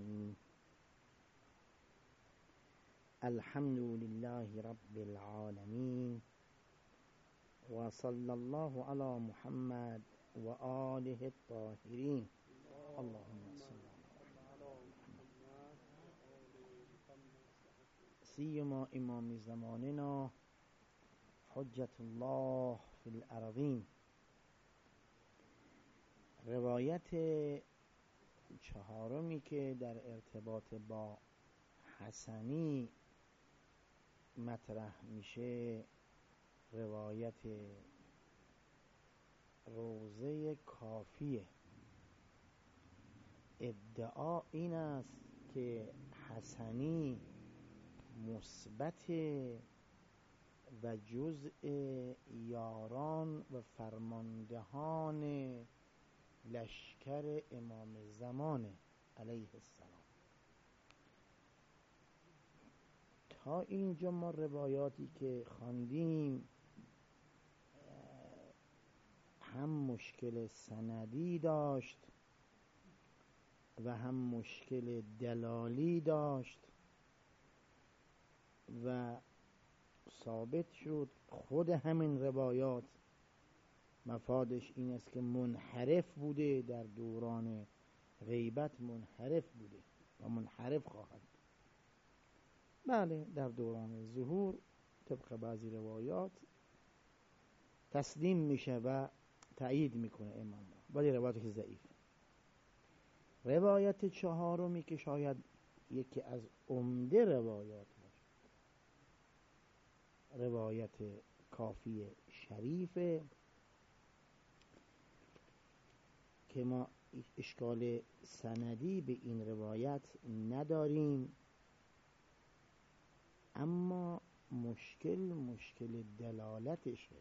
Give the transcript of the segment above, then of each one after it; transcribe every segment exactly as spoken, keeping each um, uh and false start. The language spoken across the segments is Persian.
الرحیم. الحمد لله رب العالمین و صلی الله علی محمد و آله الطاهرین. اللهم صل سیما امام زماننا حجت الله فی الارضین. روایت چهارمی که در ارتباط با حسنی مطرح میشه روایت روضه کافیه. ادعا این است که حسنی مثبت و جزء یاران و فرماندهان لشکر امام زمان علیه السلام. تا اینجا ما روایاتی که خواندیم هم مشکل سندی داشت و هم مشکل دلالی داشت و ثابت شد خود همین روایات مفادش این است که منحرف بوده، در دوران غیبت منحرف بوده و منحرف خواهد. بله، در دوران ظهور طبق بعضی روایات تسلیم میشه و تأیید میکنه امام، ولی روایت که ضعیف. روایت چهارمی که شاید یکی از عمده روایات باشه، روایت کافی شریفه که ما اشکال سندی به این روایت نداریم، اما مشکل مشکل دلالتشه.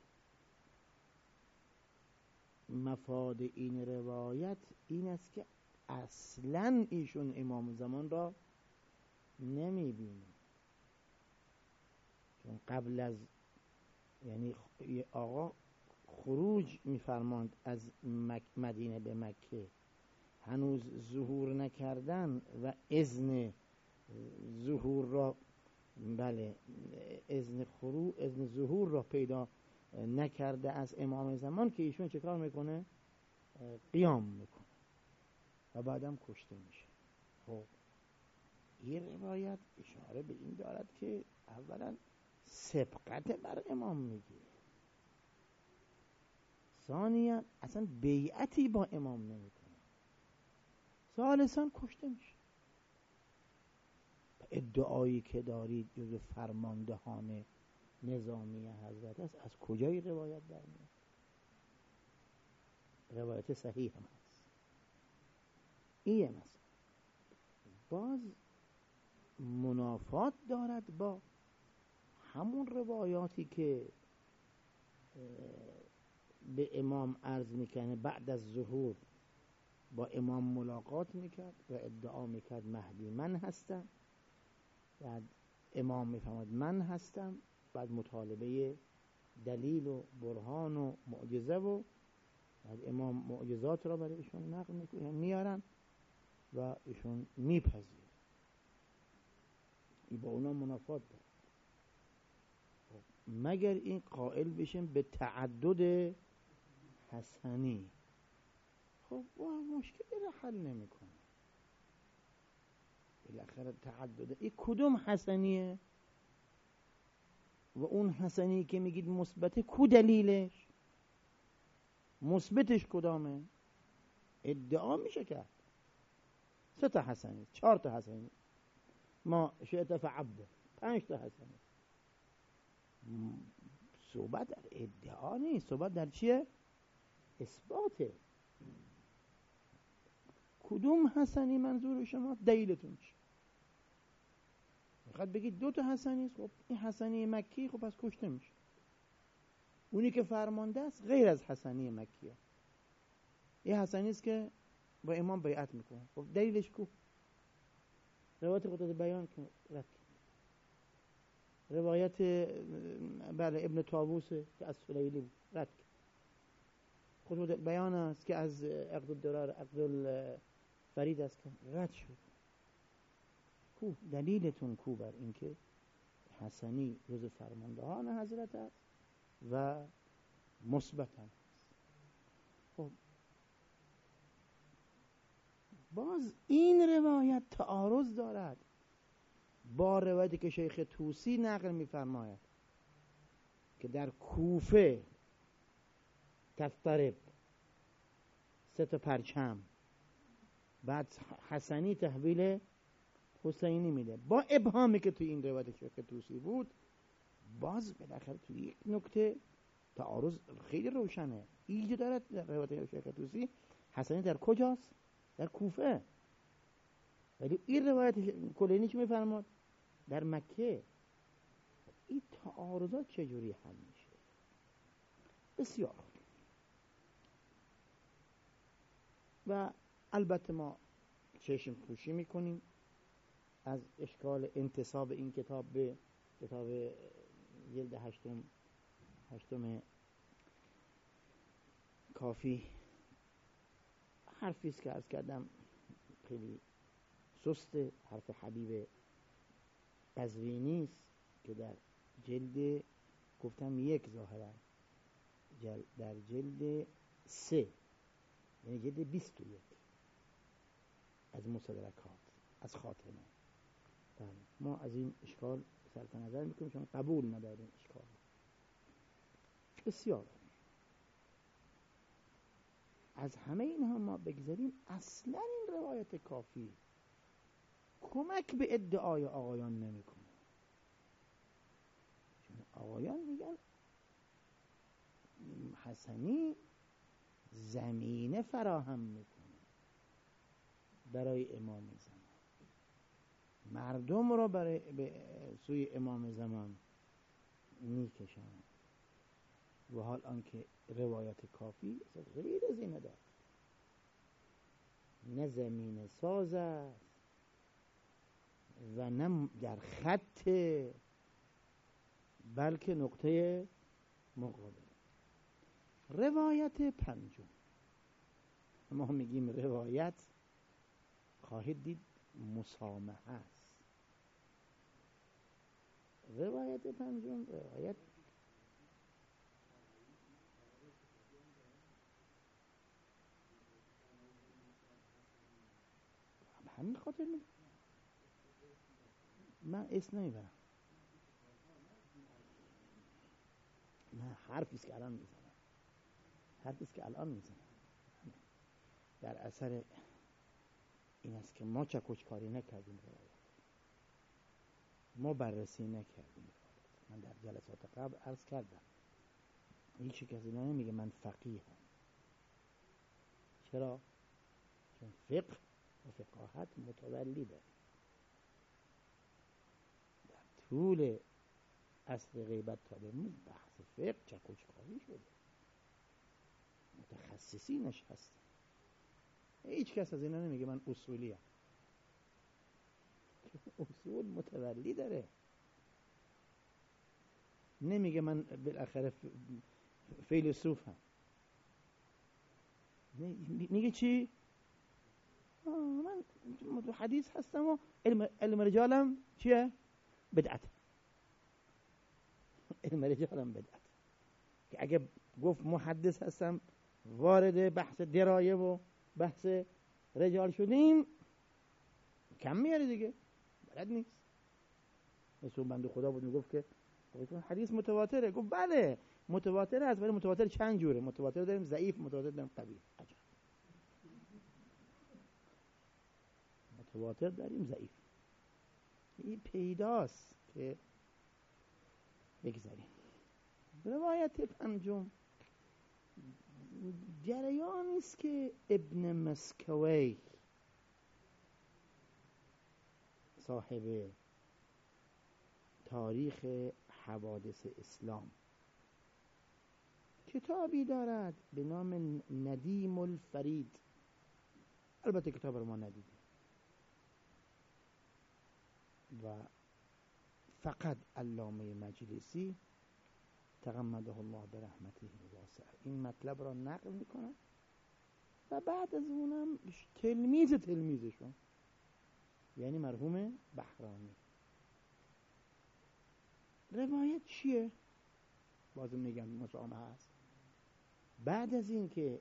مفاد این روایت این است که اصلا ایشون امام زمان را نمیبینه، چون قبل از یعنی آقا خروج میفرماند از مدینه به مکه، هنوز ظهور نکردن و اذن ظهور را بله اذن خروج اذن ظهور را پیدا نکرده از امام زمان که ایشون چه کار میکنه؟ قیام میکنه و بعدم کشته میشه. خب این روایت اشاره به این دارد که اولا سبقت بر امام میگیره، ثانیا اصلا بیعتی با امام نمیکنه، ثالثا کشته میشه. ادعایی که دارید جز فرماندهان نظامی حضرت است، از کجای روایت در میاد؟ روایت صحیح هم هست. این مثلا باز منافات دارد با همون روایاتی که به امام عرض میکنه بعد از ظهور با امام ملاقات میکرد و ادعا میکرد مهدی من هستم، بعد امام میفهمد من هستم، بعد مطالبه دلیل و برهان و معجزه و بعد امام معجزات را برای ایشون نقل میکنه میارن و ایشون میپذیره. این با اونا منافات داره، مگر این قائل بشیم به تعدد حسنی. خب مشکلی را حل نمیکنه. بالاخره تعدد این کدوم حسنیه و اون حسنی که میگید مثبته کو دلیلش؟ مثبتش کدامه؟ ادعا میشه کرد سه تا حسنی، چهار تا حسنی، ما شئت فعبده، پنج تا حسنی. صحبت در ادعا نیست، صحبت در چیه؟ اثباته. کدوم حسنی منظور شما؟ دلیلتون چیه؟ میخواد بگید دو تا حسنی است، خب این حسنی مکی، خب پس کشته میشه. اونی که فرمانده است غیر از حسنی مکیه، این حسنی است که با امام بیعت میکنه. خب دلیلش کو؟ روایت قطعه بیان که رد روایت بله ابن طاووس که از سلیلی بود رد قطعه بیان است که از عقد الدرار عقد الفرید است که رد شد. کو دلیلتون کو بر اینکه حسنی جز فرماندهان حضرت است و مثبت هم است. خب باز این روایت تعارض دارد با روایتی که شیخ طوسی نقل می‌فرماید که در کوفه تفترب سه تا پرچم، بعد حسنی تحویل حسینی میده، با ابهامی که توی این روایت شیخ طوسی بود. باز بالاخره توی یک نکته تعارض خیلی روشنه ایجاد دارد. در روایت شیخ طوسی حسنی در کجاست؟ در کوفه، ولی این روایت کلینی چی میفرماد؟ در مکه. این تعارضات چجوری حل میشه؟ بسیار خوب. و البته ما چشم پوشی میکنیم از اشکال انتساب این کتاب به کتاب جلد هشتم هشتم کافی. حرفیست که عرض کردم خیلی سسته، حرف حبیب قزوینی است که در جلد گفتم یک ظاهرا جل در جلد سه، یعنی جلد بیست و یک از مستدرکات از خاتمه. بله ما از این اشکال صرف نظر میکنیم چون قبول نداریم اشکال. بسیار از همه اینها ما بگذاریم، اصلا این روایت کافی کمک به ادعای آقایان نمیکنه. چون آقایان میگن حسنی زمینه فراهم میکنه برای امام زمان، مردم را برای به سوی امام زمان میکشن، و حال آنکه روایت کافی غیر از این دارد، نه زمینه ساز است و نه در خط، بلکه نقطه مقابل. روایت پنجم، ما میگیم روایت، خواهید دید مسامحه است. روایت پنجم روایت همین خاطر می من اسم نمیبرم، نه حرفیست که الان میزنم، حرفیست که الان میزنم در اثر این است که ما چکوچکاری نکردیم، روایت ما بررسی نکردیم. من در جلسات قبل عرض کردم هیچ کسی نمیگه من فقیهم. چرا؟ چون فقه و فقاهت متولیده. در طول عصر غیبت تا به امروز بحث فقه چکوچکاری شده، متخصصینش هستن. هیچ کس از اینا نمیگه من اصولیم، اصول متولی داره. نمیگه من بالاخره فیلسوفم، میگه چی؟ من حدیث هستم و علم, علم رجالم چیه؟ بدعت. علم رجالم بدعت. که اگه گفت محدث هستم وارد بحث درایه و بحث رجال شدیم کم میاره دیگه، بلد نیست. مثل بنده خدا بود میگفت که حدیث متواتره. گفت بله متواتر هست، ولی متواتر چند جوره؟ متواتر داریم ضعیف، متواتر داریم قوی. عجب. متواتر داریم ضعیف، این پیداست که بگذاریم. روایت پنجم جریانی است که ابن مسکوی صاحب تاریخ حوادث اسلام کتابی دارد به نام ندیم الفرید. البته کتاب رو ما ندیدیم و فقط علامه مجلسی تغمده الله به رحمته الواسعه این مطلب را نقل میکنه و بعد از اونم تلمیذ تلمیذشون یعنی مرحوم بحرانی. روایت چیه؟ بازم میگم مسامحه هست. بعد از این که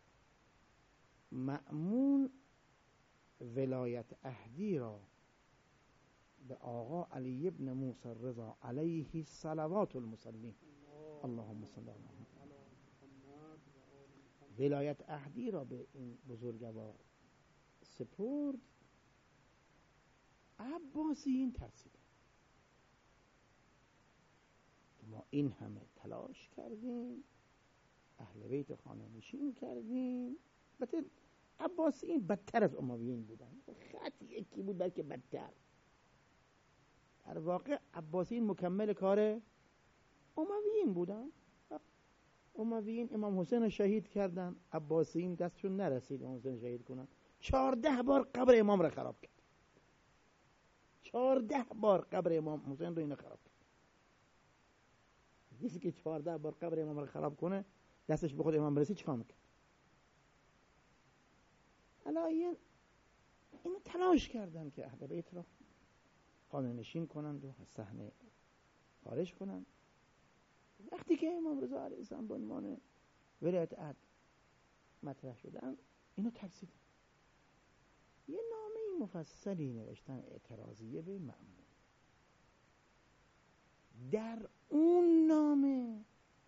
مأمون ولایت عهدی را به آقا علی ابن موسی رضا علیه صلوات المسلمین اللهم صل علی محمد، ولایت عهدی را به این بزرگوار سپرد، عباسیین ترسیدن. ما این همه تلاش کردیم، اهل بیت خانه نشین کردیم. البته عباسیین بدتر از امویین بودن، خط یکی بود بلکه بدتر. در واقع عباسیین مکمل کار امویین بودن. امویین امام حسین رو شهید کردن، عباسیین دستشون نرسید امام حسین شهید کنن. چهارده بار قبر امام را خراب کرد. چهارده بار قبر امام حسین رو اینا خراب کرد. کسی که چهارده بار قبر امام را خراب کنه، دستش به خود امام برسید چیکار میکنه؟ علایین اینو تلاش کردن که اهل بیت را خانه نشین کنند و از صحنه خارج کنند. وقتی که امام رضا علیه السلام به عنوان ولایت عهد مطرح شدن، اینو ترسیدن. یه نامه مفصلی نوشتن اعتراضیه به مأمون. در اون نامه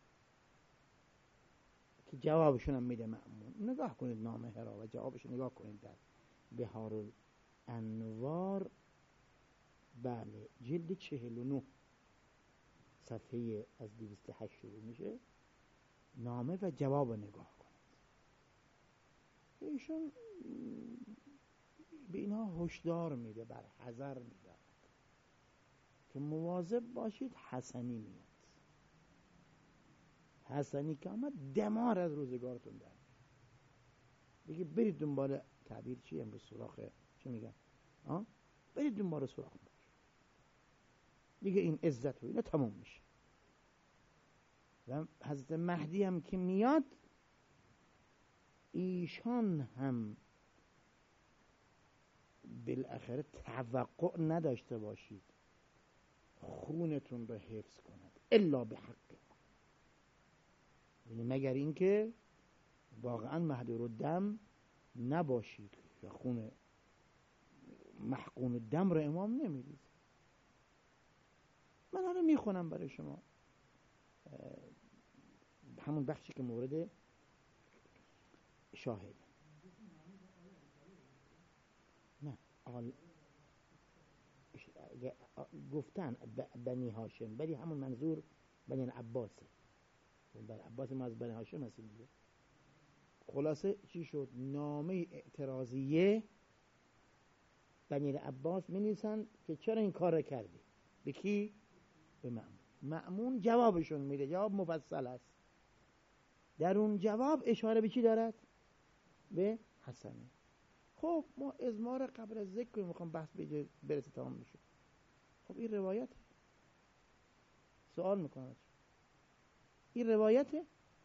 که جوابشون هم میده مأمون، نگاه کنید نامه هرا و جوابش نگاه کنید در بهار الانوار، بله جلد چهل و نه صفحه از دویست و هشت شروع میشه. نامه و جواب نگاه کنید. ایشون به اینها هشدار میده، بر حذر میده که مواظب باشید حسنی میاد. حسنی که آمد دمار از روزگارتون در دیگه. برید دنبال تعبیر چی امروز سوراخ چی میگن آه؟ برید دنبال سوراخ باش دیگه. این عزت و اینا تموم میشه. و حضرت مهدی هم که میاد، ایشان هم بالاخره توقع نداشته باشید خونتون رو حفظ کند الا به حق، یعنی مگر اینکه واقعا محضور الدم نباشید یا خون محقون الدم رو امام نمیدید. من حالا میخونم برای شما همون بخشی که مورد شاهد. نه آل... گفتن بنی هاشم، ولی همون منظور بنی عباسه. بنی عباس ما از بنی هاشم هستیم دیگه. خلاصه چی شد؟ نامه اعتراضیه بنی عباس می نویسن که چرا این کار رو کردی. به کی؟ به مأمون. مأمون جوابشون میده، جواب مفصل است. در اون جواب اشاره به چی دارد؟ به حسنی. خب ما ازمار قبل از ذکر میخوام بحث بجه برسه تمام میشه. خب این روایته. سوال میکنم این روایته؟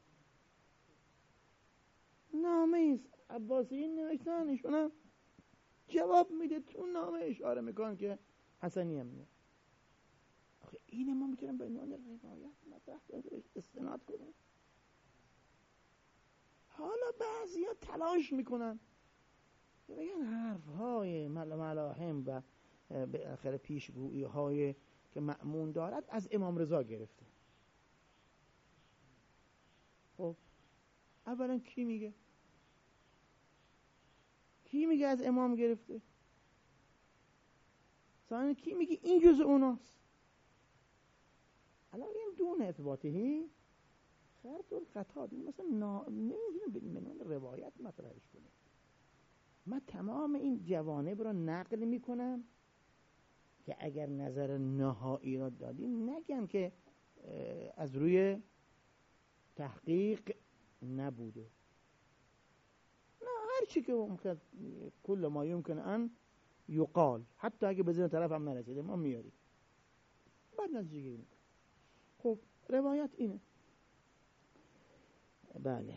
نامه ایست عباسیین نوشتن، ایشون جواب میده تو نامه اشاره میکن که حسنی هم میاد. آخه این ما میتونیم به عنوان روایت مطرح کنیم، استناد کنیم. حالا بعضی ها تلاش میکنن بگن حرف های ملاحم و به آخر پیشگویی های که مأمون دارد از امام رضا گرفته. خب اولا کی میگه؟ کی میگه از امام گرفته؟ ثانیا کی میگه این جز اوناست؟ الان این دون اثباتهی خرط القطع مثلا نمیدونم به منوان روایت مطرحش کنه. من تمام این جوانب را نقل میکنم که اگر نظر نهایی را دادیم نگم که از روی تحقیق نبوده. نه، هر چی که ممکن کل ما یمکن ان یقال، حتی اگه به ذهن طرف هم نرسیده ما میاریم بعد نتیجه گیری میکنیم. خب روایت اینه. بله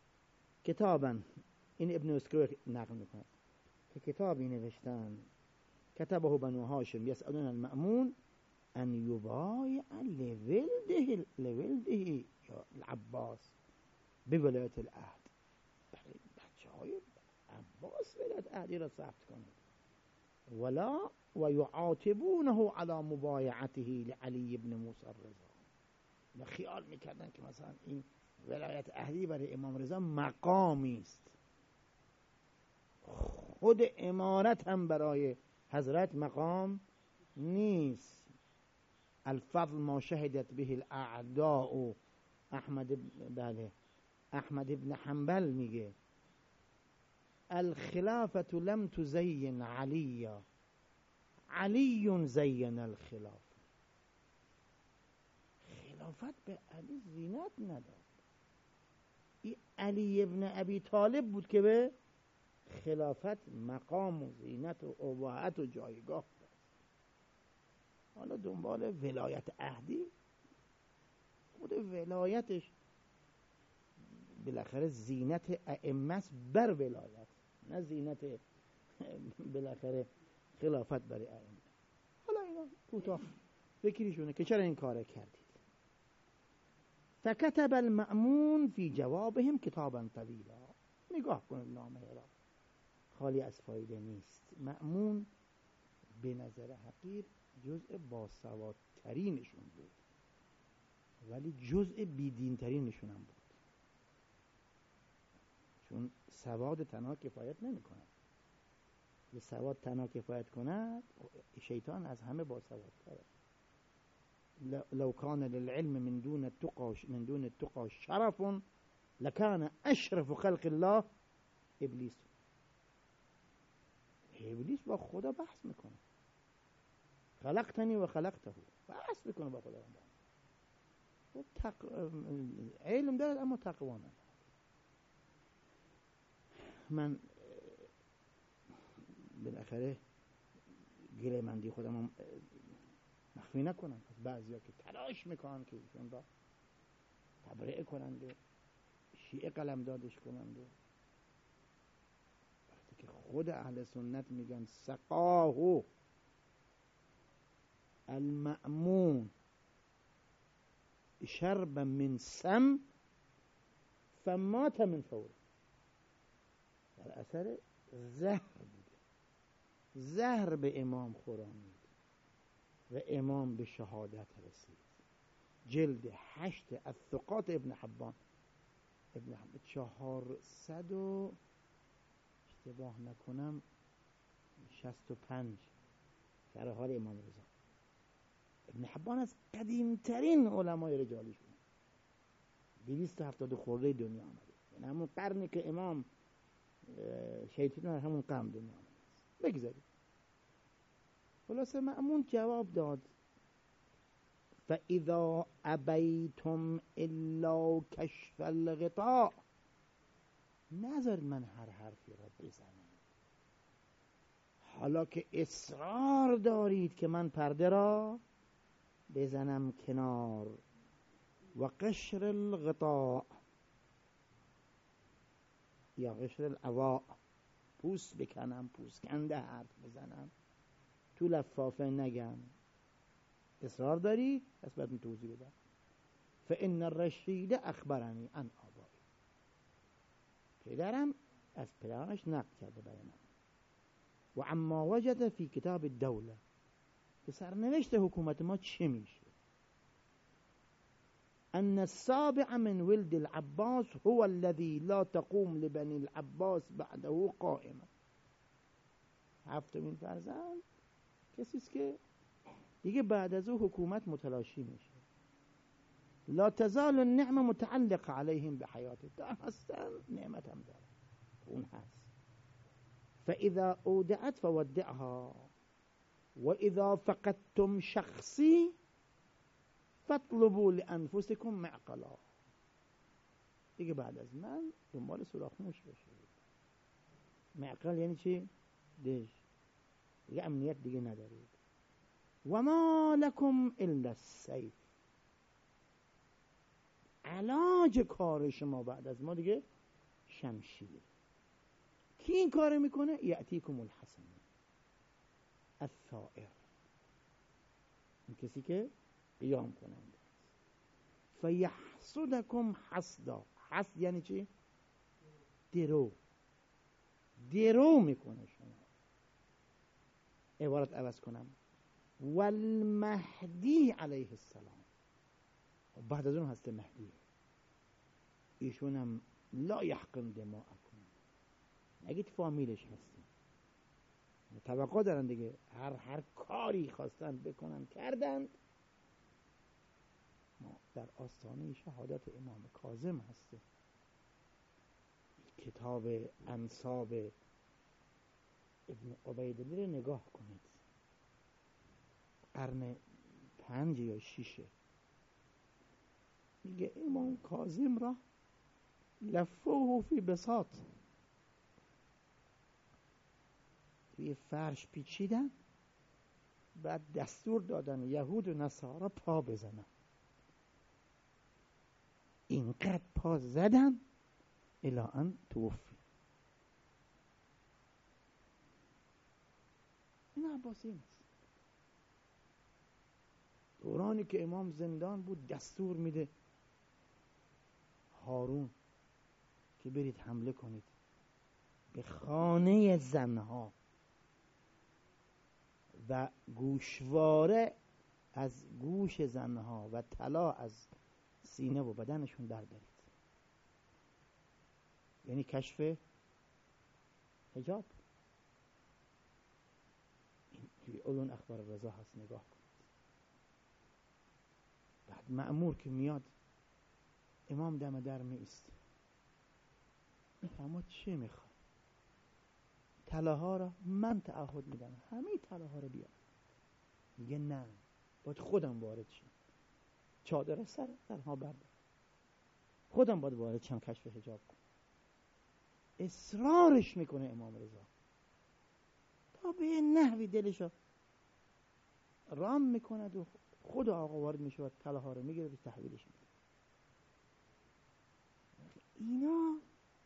کتابا این ابن اسکوی نقل میکنه که کتابی نوشتن كتبه بنو هاشم يسألون المأمون أن يبايع لولده لولده العباس بولاية العهد. بچه های عباس ولایت عهدی را ثبت کنند. ولا و یعاتبونه على مبایعته لعلی بن موسی الرضا. و خیال میکردن که مثلا این ولایت عهدی برای امام رضا مقامی است، خود امارت هم برای حضرت مقام نیست. الفضل ما شهدت به الاعداء. احمد بله احمد ابن حنبل میگه الخلافة لم تزین علیا، علی زین الخلافة. خلافت به علی زینت نداد. این علی ابن ابی طالب بود که به خلافت مقام و زینت و اباحت و جایگاه داد. حالا دنبال ولایت عهدی، خود ولایتش بالاخره زینت ائمه بر ولایت، نه زینت بالاخره خلافت برای ائمه. حالا اینا کوتاه فکریشونه که چرا این کار کردید. فکتب المأمون فی جوابهم کتابا طویلا. نگاه کنید نامه را، خالی از فایده نیست. مأمون به نظر حقیر جزء باسوادترینشون بود، ولی جزء بیدینترینشون هم بود، چون سواد تنها کفایت نمی کند. یه سواد تنها کفایت کند، شیطان از همه باسوادتره. لو کان للعلم من دون التقى من دون التقى شرف لکان اشرف خلق الله ابلیس. ابلیس با خدا بحث میکنه، خلقتنی و خلقته، بحث میکنه با خدا. تق... علم دارد اما تقوا ندارد. من بالاخره گله مندی خودم مخفی نکنم از بعضیا که تلاش میکنن که ایشون را تبرئه کنند و شیعه قلمدادش کنند. وقتی که خود اهل سنت میگن سقاه المأمون شرب من سم فمات من فور، در اثر زهر بوده، زهر به امام خورانید و امام به شهادت رسید. جلد هشت الثقات ابن حبان، ابن حبان چهارصد و اشتباه نکنم شست و پنج شرح حال امام رضا. ابن حبان از قدیمترین علمای رجالی شد، دویست و هفتاد خورده دنیا آمده، یعنی همون قرنی که امام شیطان همون قرن دنیا آمده. بگذارید. خلاصه مأمون جواب داد فاذا ابیتم الا کشف الغطاء. نذار من هر حرفی را بزنم، حالا که اصرار دارید که من پرده را بزنم کنار. و قشر الغطاء یا قشر العواء، پوست بکنم، پوست کنده حرف بزنم، تو لفافه نگم. اصرار داری؟ پس باید توضیح بدم. فإن الرشید اخبرنی عن آبایی. پدرم از پدرش نقل کرده برای من. و عما وجد فی کتاب الدوله، که سرنوشت حکومت ما چه میشه. ان السابع من ولد العباس هو الذي لا تقوم لبني العباس بعده قائمه. هفتمین فرزند کسی است که دیگه بعد از او حکومت متلاشی میشه. لا تزال النعمه متعلق عليهم بحیاته. دا هستن، نعمت هم داره، اون هست. فاذا اودعت فودعها و اذا فقدتم شخصی فاطلبوا لانفسكم معقلا. دیگه بعد از من دنبال سوراخ‌موش بشید. معقل یعنی چی؟ دیش دیگه امنیت دیگه ندارید. و ما لکم الا السیف. علاج کار شما بعد از ما دیگه شمشیر. کی این کار میکنه؟ یأتیکم الحسن. الثائر، این کسی که قیام کننده. فیحسدکم حسدا، حسد یعنی چی؟ درو، درو میکنه شما. عبارت عوض کنم، والمهدی علیه السلام، بعد از اون هست مهدی، ایشون هم لا یحقن دماءکم، نگید فامیلش هستیم، توقع دارن دیگه، هر هر کاری خواستن بکنن کردند. ما در آستانه شهادت امام کاظم هستیم. کتاب انساب ابن عبیدالله رو نگاه کنید، قرن پنج یا شیشه. میگه امام کاظم را لفوه فی بساط، توی فرش پیچیدن، بعد دستور دادن یهود و نصارا پا بزنن، اینقدر پا زدن الی ان توفی. این عباسیین است. دورانی که امام زندان بود دستور میده هارون که برید حمله کنید به خانه زنها و گوشواره از گوش زنها و طلا از سینه و بدنشون بردارید، یعنی کشف حجاب. این توی علون اخبار رضا هست، نگاه کنید. بعد مأمور که میاد، امام دم در می ایست، میفهمد چه میخواد، طلاها را من تعهد میدم همه طلاها را بیار. میگه نه، باید خودم وارد شم، چادر سر سرها بردار، خودم باید وارد شم کشف حجاب کنم. اصرارش میکنه امام رضا تا به نحوی دلشو رام میکند و خود آقا وارد میشه و طلاها رو میگیره و تحویلش میده. اینا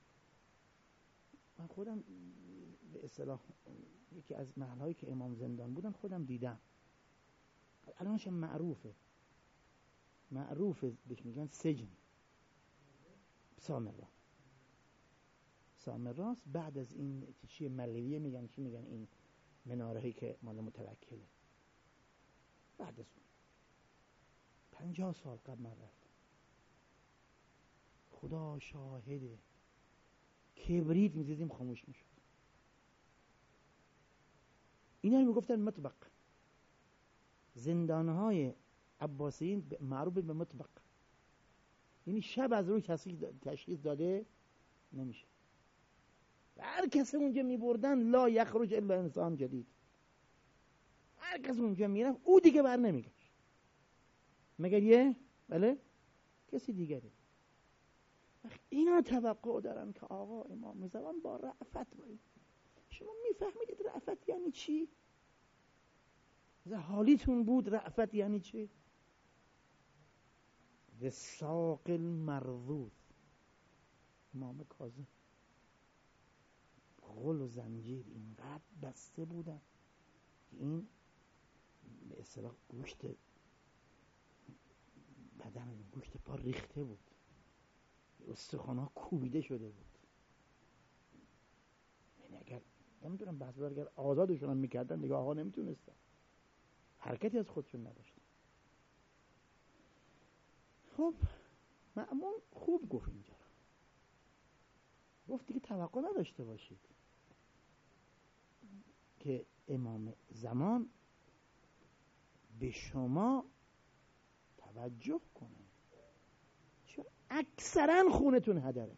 من خودم به اصطلاح یکی از محلهایی که امام زندان بودم خودم دیدم، الانش معروفه، معروفه بهش میگن سجن سامرا. سامراست. بعد از این چیه ملویه میگن، چی میگن، این منارهی که مال متوکله، بعد از اون پنجاه سال قبل من رفتم. خدا شاهده کبریت میزدیم خاموش میشد. اینا رو میگفتن مطبق. زندانهای عباسیین معروف به مطبق، یعنی شب از روی تشخیص داده نمیشه. هر کس اونجا میبردن لا یخرج الا انسان جدید، هر کس اونجا میرفت او دیگه بر نمیگشت مگر یه بله کسی دیگری. اینا توقع دارن که آقا امام زمان با رأفت باید. شما میفهمیدید رأفت یعنی چی؟ حالیتون بود رأفت یعنی چی؟ وثاق المرضوث. امام کاظم غل و زنجیر اینقدر بسته بودن که این به اصطلاح گوشت بدن، گوشت پا ریخته بود، استخوان‌ها کوبیده شده بود. یعنی اگر نمیدونم بحث بر اگر آزادشون هم میکردن دیگه آقا نمیتونستن، حرکتی از خودشون نداشتن. خب مأمون خوب گفت اینجا رو، گفت دیگه توقع نداشته باشید که امام زمان به شما توجه کنه، چون اکثرا خونتون هدره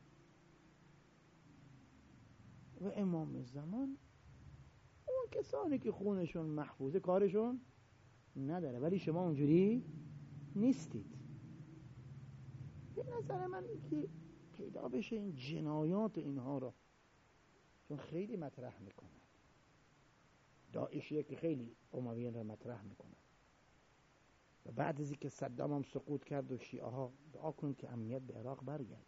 و امام زمان اون کسانی که خونشون محفوظه کارشون نداره، ولی شما اونجوری نیستید. به نظر من که پیدا بشه این جنایات اینها رو، چون خیلی مطرح میکنن، داعشیه که خیلی امویین رو مطرح میکنن و بعد از اینکه صدام هم سقوط کرد و شیعه ها دعا کنید که امنیت به عراق برگرد،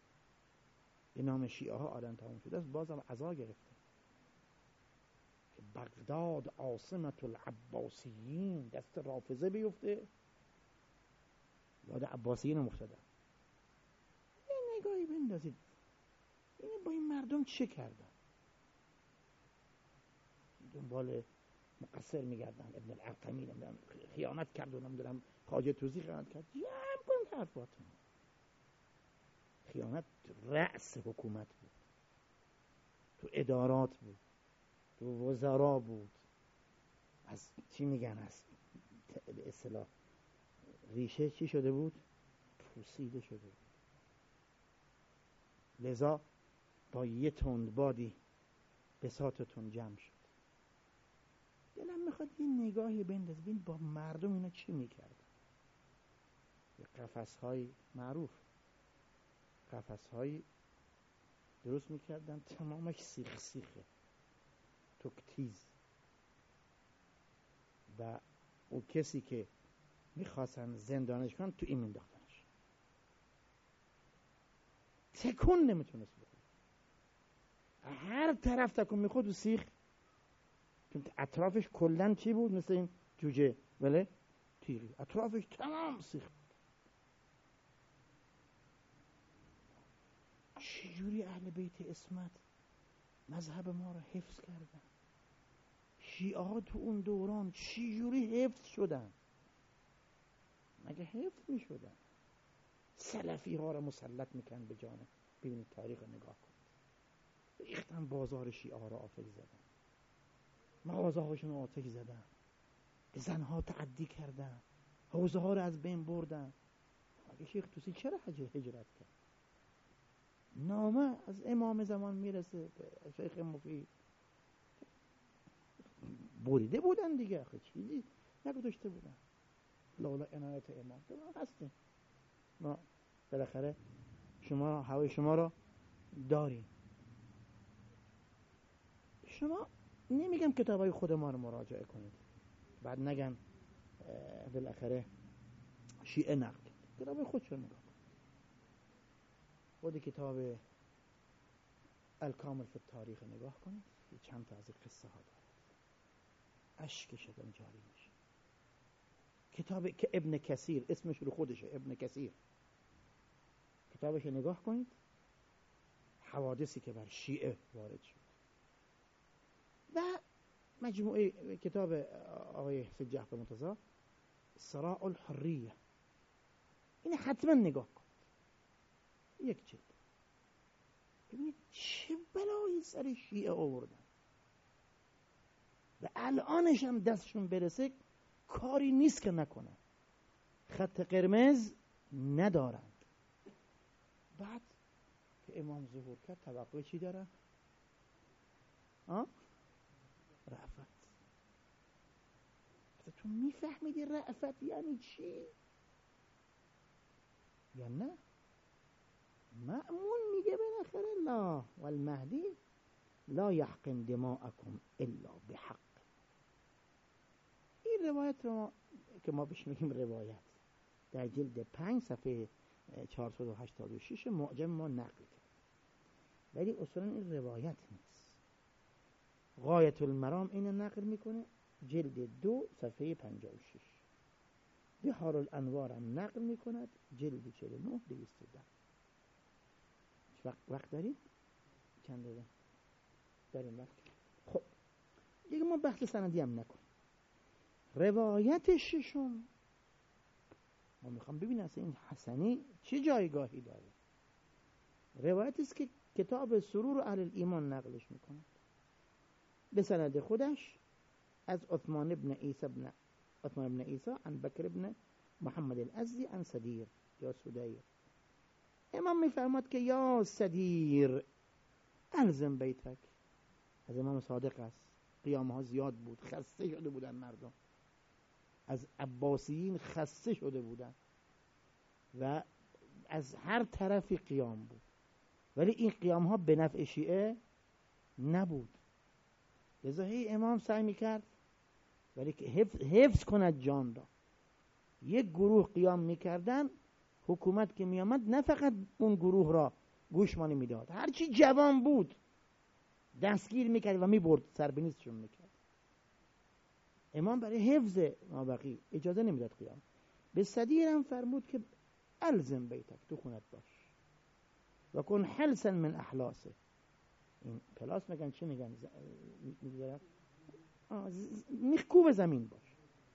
به نام شیعه ها آدم تمام شده است، باز هم عزا گرفته که بغداد عاصمت العباسیین دست رافضه بیفته، یاد عباسیین هم افتادم. یه نگاهی بندازید این با این مردم چه کردن. دنبال مقصر میگردن، ابن الارقمی نمیدونم خیانت کرد و نمیدونم خواجه توزی خیانت کرد. جمع کنید حرفاتون. خیانت رأس حکومت بود، تو ادارات بود، تو وزرا بود، از چی میگن، از به اصطلاح ریشه چی شده بود؟ پوسیده شده بود. لذا با یه تند بادی بساطتون جمع شد. دلم میخواد یه نگاهی بنداز ببین با مردم اینا چی میکرد. یه قفس‌های معروف، قفس‌های درست میکردن تمامش سیخ سیخه، توکتیز، و او کسی که میخواستن زندانش کنن تو این مینداختنش، تکون نمیتونست بخوره، هر طرف تکون میخورد و سیخ، چون اطرافش کلن چی بود؟ مثل این جوجه ولی تیغی، اطرافش تمام سیخ بود. چجوری اهل بیت اسمت مذهب ما رو حفظ کردن؟ شیعه ها تو اون دوران چجوری حفظ شدن؟ مگه حفظ می شدن؟ سلفی ها رو مسلط میکن به جانب. ببینید تاریخ رو نگاه کنید. ریختن بازار شیعه ها رو آتش زدن، مغازه هاشون رو آتش زدن، زنها تعدی کردن، حوزه ها رو از بین بردن. مگه شیخ توسی چرا هجرت کرد؟ نامه از امام زمان میرسه به شیخ مفید، بریده بودن دیگه، آخه چیزی نگذاشته بودن. لولا عنایت امام که ما هستیم، ما بالاخره شما هوای شما رو داریم. شما نمیگم کتابای خود ما رو مراجعه کنید بعد نگن بالاخره شیعه نقل کرد. کتاب خودشون نگاه کنید. خود کتاب الکامل فی التاریخ نگاه کنید، یه چند تا از قصه ها داره، اشک شدن جاری میشه. کتاب که ابن کثیر اسمش رو خودشه، ابن کثیر، کتابش نگاه کنید، حوادثی که بر شیعه وارد شد. و مجموعه کتاب آقای سید جعفر مرتضی صراع الحریه، این حتما نگاه کنید، یک جلد. ببینید چه بلایی سر شیعه آوردن و الانش هم دستشون برسه کاری نیست که نکنن، خط قرمز ندارند. بعد که امام ظهور کرد توقع چی دارن؟ آه؟ رأفت. تو میفهمیدی رأفت یعنی چی؟ یا نه؟ مأمون میگه بالاخره لا والمهدی لا یحقن دماءکم الا بحق. این روایت رو که ما بهش میگیم روایت در جلد پنج صفحه چهارصد و هشتاد و شش معجم ما نقل کرد، ولی اصولا این روایت نیست. غایت المرام اینو نقل میکنه جلد دو صفحه پنجاه و شش، بحار الانوار هم نقل میکند جلد چهل و نه دویست و ده. وقت, وقت داریم؟ چند دقیقه داریم وقت؟ خب دیگه ما بحث سندی هم نکنیم. روایت ششم ما میخوام ببینیم اصلا این حسنی چه جایگاهی داره. روایتی است که کتاب سرور اهل الایمان نقلش میکنه به سند خودش از عثمان ابن عیسی ابن عثمان ابن عیسی عن بکر ابن محمد الازدی عن صدیر یا صدیر. امام میفرماد که یا صدیر الزم بیتک. از امام صادق است، قیامه ها زیاد بود، خسته شده بودن مردم، از عباسیین خسته شده بودن و از هر طرفی قیام بود، ولی این قیام ها به نفع شیعه نبود. لذا هی امام سعی میکرد ولی که حفظ, حفظ کند جان را. یک گروه قیام میکردن، حکومت که میامد نه فقط اون گروه را گوشمانی میداد، هرچی جوان بود دستگیر میکرد و میبرد، سربنیزشون میکرد. امام برای حفظ مابقی اجازه نمیداد قیام. به صدیر هم فرمود که الزم بیتک، تو خونت باش و کن حلسا من احلاسه. این پلاس میگن چی میگن میگذارن میخکوب زمین باش.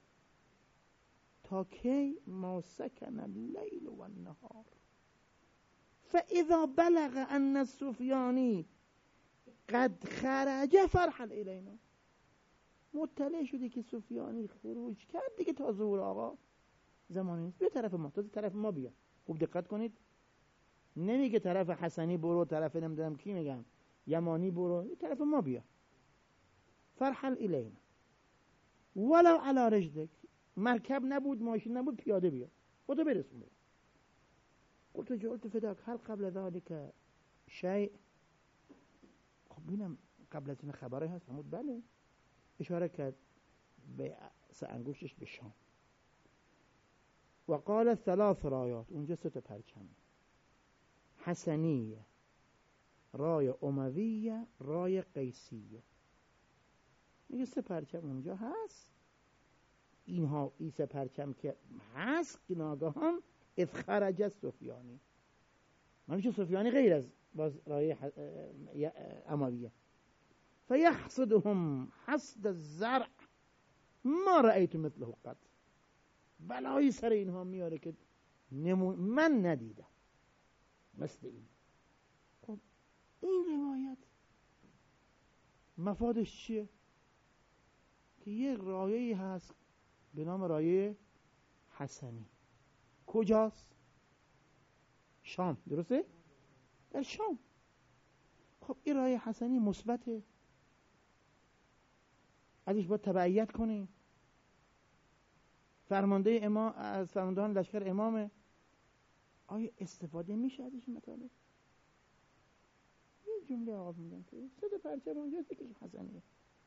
تا کی؟ ما سکن اللیل و النهار فاذا بلغ ان السفیانی قد خرج فرحل الینا. مطلع شدی که سفیانی خروج کرد دیگه، تا ظهور آقا زمانی نیست، بیا طرف ما، تا طرف ما بیا. خوب دقت کنید، نمیگه طرف حسنی برو، طرف نمیدونم کی میگم یمانی برو، طرف ما بیا. فرحل الینا ولو علی رجلک، مرکب نبود، ماشین نبود، پیاده بیا، خودت برسون بیا. قلت جعلت فداک هل قبل ذلك شیء؟ خب ببینم قبل از این خبری هست؟ فرمود بله. اشاره کرد به سه انگشتش به شام. و قال ثلاث رایات، اونجا سه تا پرچم، حسنیه، رای امویه، رای قیسیه. میگه سه پرچم اونجا هست. اینها این سه پرچم که هست که ناگهان اذ خرج سفیانی، من چه سفیانی غیر از باز رای امویه. فیحصدهم حصد الزرع ما رأیت مثله قط. بلایی سر اینها میاره که نمون من ندیدم مثل این. خب این روایت مفادش چیه؟ که یک رایه‌ای هست به نام رایه حسنی. کجاست؟ شام، درسته؟ در شام. خب این رایه حسنی مثبته، ازش باید تبعیت کنیم. فرمانده امام از فرماندهان لشکر امامه، آیا استفاده میشه ازش مطالب؟ یه جمله آغاز میگم که سه تا پرچم اونجاست که حسنیه.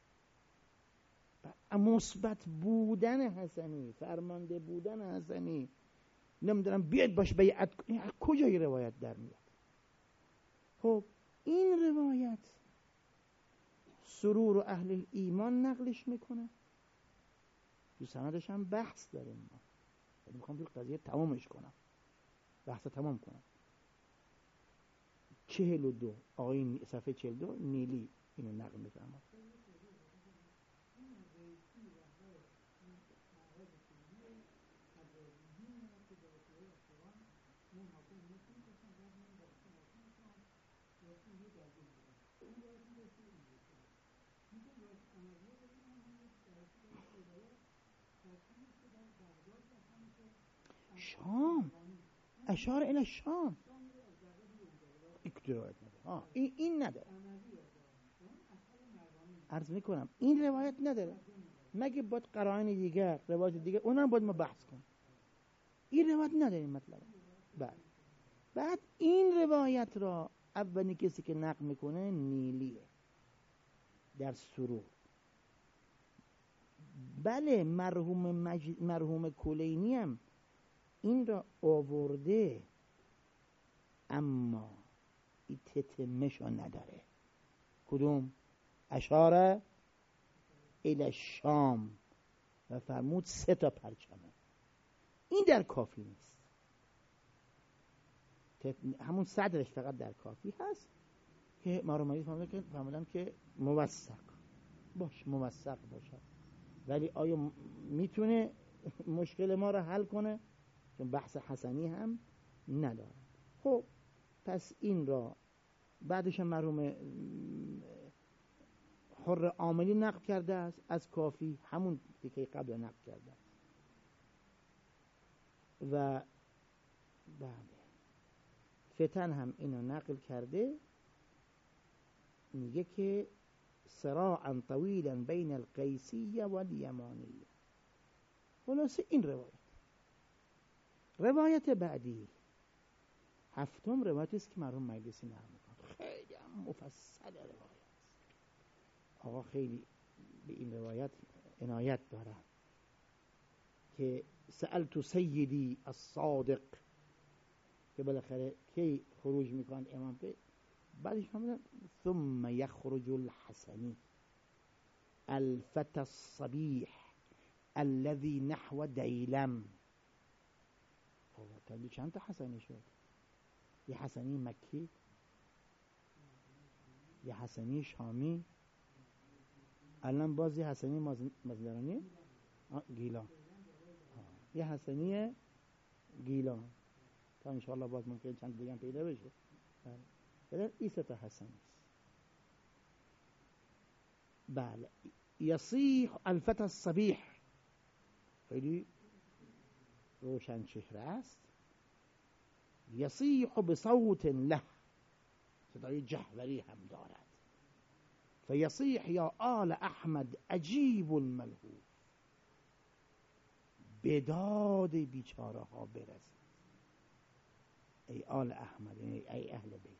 مثبت بودن حسنی، فرمانده بودن حسنی، نمیدونم بیاد باش بیعت کنی، کجای روایت در میاد؟ خب این روایت سرور و اهل ایمان نقلش میکنه، تو سندش هم بحث داریم ما، یعنی میخوام تو قضیه تمامش کنم، بحث تمام کنم. چهل و دو آقای صفحه چهل و دو نیلی اینو نقل میفرماد. شام اشاره الى شام، این این نداره، عرض میکنم این روایت نداره، مگه باید قرائن دیگر روایت دیگر اونم باید ما بحث کنیم. این روایت نداره این مطلب. بعد بعد این روایت را اولین کسی که نقل میکنه نیلیه در سرور. بله مرحوم مج... مرحوم کلینی هم این را آورده، اما این تتمشو نداره. کدوم؟ اشاره الی الشام و فرمود سه تا پرچمه. این در کافی نیست، همون صدرش فقط در کافی هست که مرحوم فهمیدن که فهمیدن که موثق باش، موثق باشه. ولی آیا میتونه مشکل ما را حل کنه؟ چون بحث حسنی هم نداره. خب پس این را بعدش مرحوم حر عاملی نقل کرده است از کافی، همون که قبل نقل کرده است. و بله فتن هم اینو نقل کرده، میگه که صراعا طویلا بین القیسیه و الیمانیه. خلاصه این روایت. روایت بعدی هفتم روایت است که مرحوم مجلسی نقل میکنه، خیلی مفصل روایت. آقا خیلی به این روایت عنایت داره که سألت سیدی الصادق، که بالاخره کی خروج میکنند امام، که بعدش فهمیدن ثم یخرج الحسنی الفتى الصبیح الذي نحو دیلم. خب چند تا حسنی شد؟ یه حسنی مکی، یه حسنی شامی، الان باز یه حسنی مازندرانی گیلان، یه حسنی گیلان تا انشاءالله باز ممکن چند دیگه هم پیدا بشه. بله این سه تا حسنی است. بله یصیح الفتى الصبیح، خیلی روشن چهره است. یصیح بصوت له، صدای جهوری هم دارد. فیصیح یا آل احمد عجیب الملهوف، بداد بیچاره ها برسید. ای آل احمد، ای اهل بیت.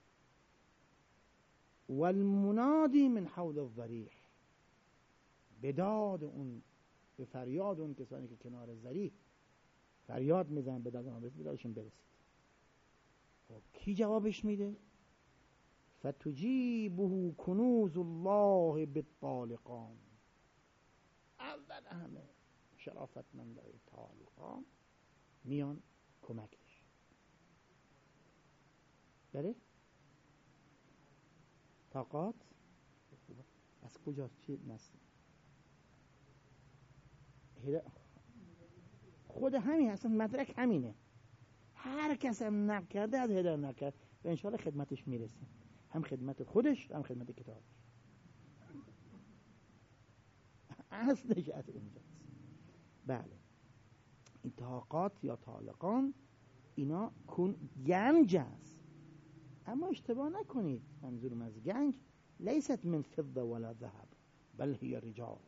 والمنادی من حول الضریح، بداد اون، به فریاد اون کسانی که کنار ضریح فریاد میزنن، بداد اون برسید، بدادشون برسید. خب کی جوابش میده؟ فتجیبه کنوز الله بالطالقان، اول همه شرافتمندای طالقان میان کمکش. بله طاقات از کجاست؟ چی نست؟ خود همین اصلا مدرک همینه. هر کس هم نقل کرده از هدایت نکرد و انشاءالله خدمتش میرسیم، هم خدمت خودش هم خدمت کتابش. اصلش از اونجاست. بله این طاقات یا طالقان اینا کن گنج است، اما اشتباه نکنید، منظورم از گنج لیست من فضه ولا ذهب بل هی رجال.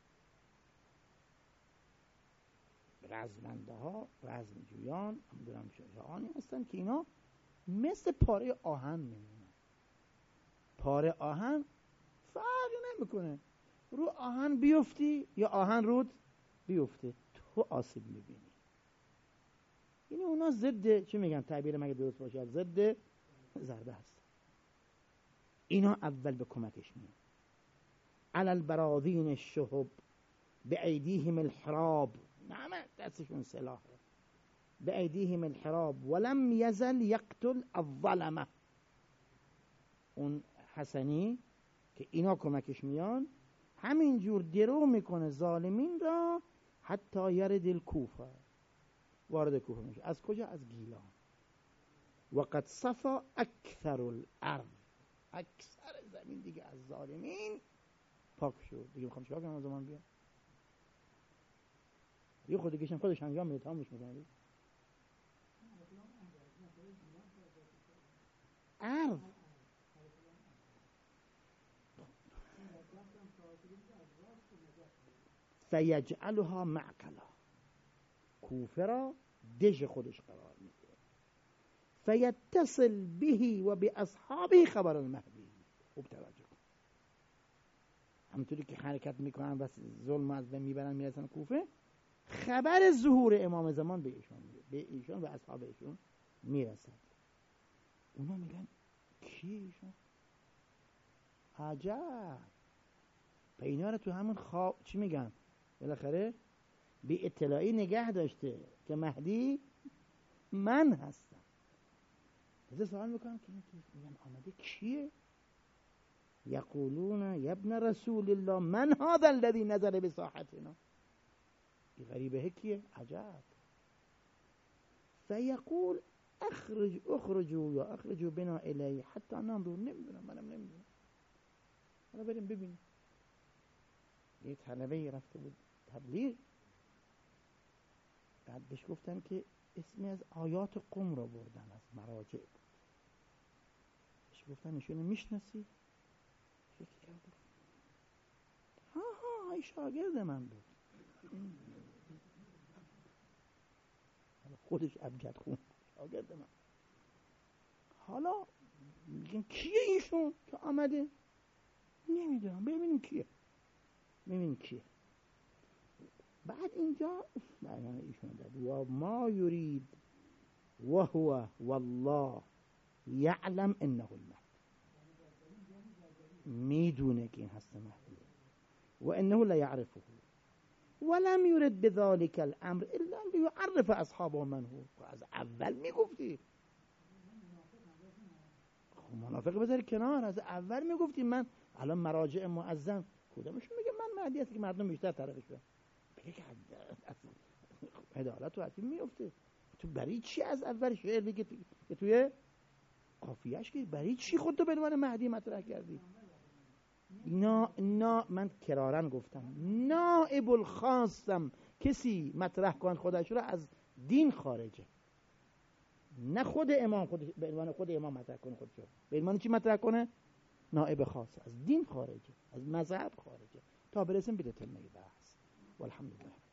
رزمنده ها، رزمجویان، همدونم شجاعانی هستن که اینا مثل پاره آهن میمونن. پاره آهن فرقی نمیکنه، رو آهن بیفتی یا آهن رود بیفته تو آسیب میبینی. یعنی اونا ضد، چی میگن تعبیر مگه درست باشه، ضد ضربه هست. اینا اول به کمکش میان. علی البراذین الشهب بأیدیهم الحراب، نعم دستشون سلاح، بأیدیهم الحراب ولم یزل یقتل الظلمه. اون حسنی که اینا کمکش میان همینجور درو میکنه ظالمین را حتی یرد الکوفه، وارد کوفه میشه. از کجا؟ از گیلان. وقد صفا اکثر الارض، اکثر زمین دیگه از ظالمین پاک شد. دیگه میخوام چیکار کنم از زمان بیاد؟ یه خودگیشن خودش انجام میده، تمامش میکنه. ارض فیجعلها معقلا، کوفه را دژ خودش قرار میده. فیتصل به و به اصحابه خبر المهدی. خوب توجه کن، همونطوری که حرکت میکنن و ظلم از بین میبرن میرسن کوفه، خبر ظهور امام زمان به ایشون به ایشون و اصحاب ایشون میرسد. اونا میگن کی ایشون؟ عجب، اینا رو تو همون خواب چی میگن؟ بالاخره بی اطلاعی نگه داشته که مهدی من هستم. از سوال میکنم که میگن آمده کیه؟ یقولون یا ابن رسول الله من هذا الذي نزل بساحتنا. این غریبه کیه؟ عجب. فیقول اخرج اخرجوا یا اخرجوا بنا الیه حتی ننظر. نمیدونم، منم نمیدونم، حالا بریم ببینیم. یه طلبه رفته بود تبلیغ، بعد بهش گفتن که اسمی از آیات قم را بردن، از مراجع بود. بهش گفتن نشونه میشناسی؟ فکر کرد ها ها ای شاگرد من بود. خودش ابجد خون شاگرد من. حالا میگن کیه ایشون که آمده؟ نمیدونم، ببینیم کیه، ببینیم کیه. بعد اینجا بیان ایشون داد و ما یرید و هو والله یعلم انه المهدی، میدونه که این هست مهدی و انه لا یعرفه ولم یرد بذالک الامر الا لیعرف اصحابه من هو. از اول میگفتی خب منافق بذاری کنار، از اول میگفتی من الان مراجع معظم کدومشون میگه من مهدی هست که مردم بیشتر طرفش برن؟ بگه که عدالت و حتیم میفته. تو برای چی از اول شعر بگه که توی قافیه‌اش که برای چی خودتو به عنوان مهدی مطرح کردی؟ نا نا من کرارن گفتم نائب الخاصم کسی مطرح کن خودش رو از دین خارجه، نه خود امام خودش به عنوان خود امام مطرح کنه خودشو، به عنوان چی مطرح کنه؟ نائب خاص، از دین خارجه، از مذهب خارجه. تا برسیم به تمام بحث. والحمدلله.